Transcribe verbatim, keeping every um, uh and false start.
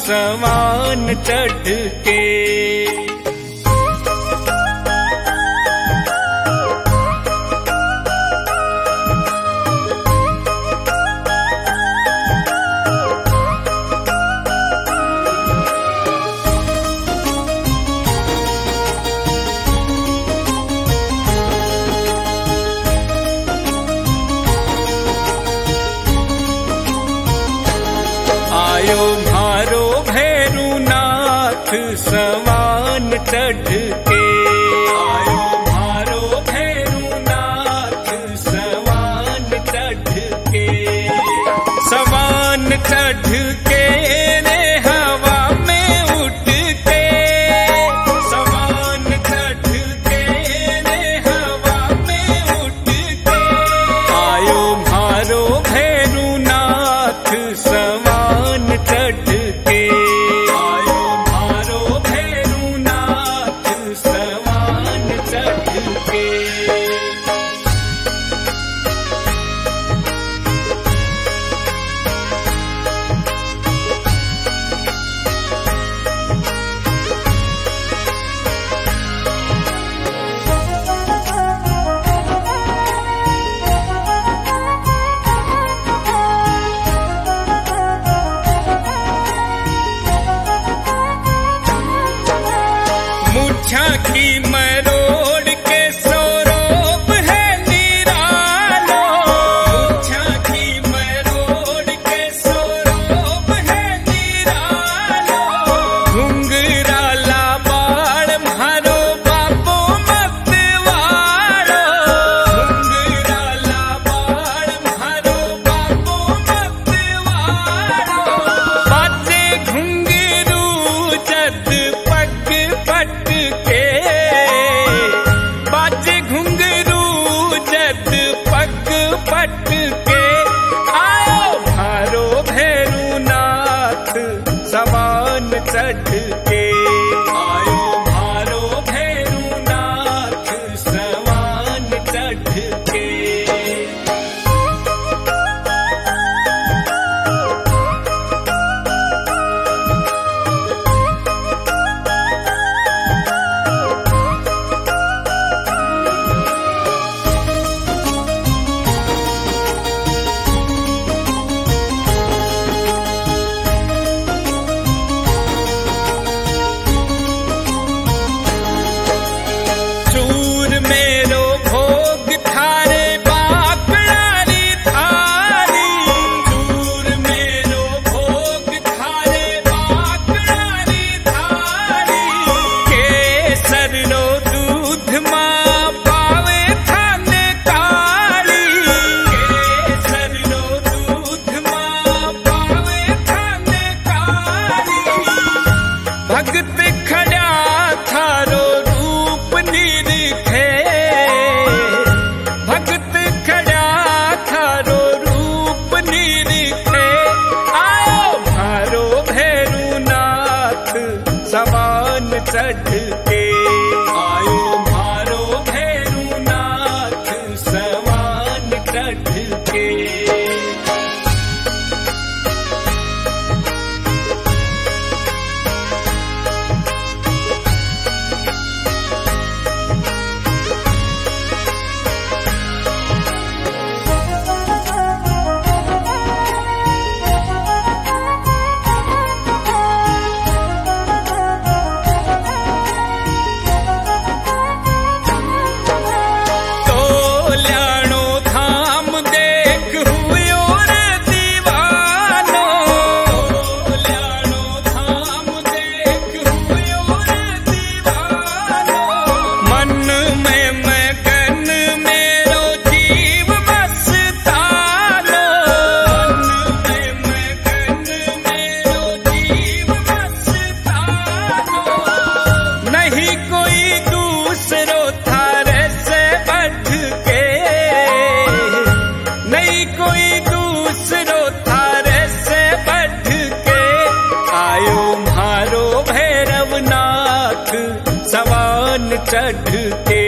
सवान चढ़ के। आयो मारो भैरुनाथ सवान चढ़ के। आयो मारो भैरुनाथ सवान चढ़ के। सवान चढ़ के रे हवा में उठ के। सवान चढ़ के रे हवा में उठ के। आयो मारो भैरुनाथ सवान चढ़ के। आयो मारो भैरुनाथ सवान चढ़ के। झांकी मरोड़ के सौरभ है निरालो। झांकी मरोड़ के सौरभ है निरालो। घुंघराला बाण मारो बाबो मतवारो। घुंघराला बाण मारो बाबो मतवारो। बाजे घुंघरू जद पग पट के। बाजे घुंघरू जद पग पट के। आयो मारो भैरुनाथ सवान चढ़ के। आयो मारो भैरुनाथ सवान चढ़ के। मेरो भोग थारे बाकड़ारी थारी। दूर मेरो भोग थारे बाकड़ारी थारी। केसर रो दूध मां पावे थाने कारी। केसर रो दूध मां पावे थाने कारी। भगत खड़ा थारो रूप निरखे। भगत खड़ा थारो रूप निरखे। आयो मारो भैरुनाथ सवान चढ़ के। आयो मारो भैरुनाथ सवान चढ़ के। सवान चढ़ के।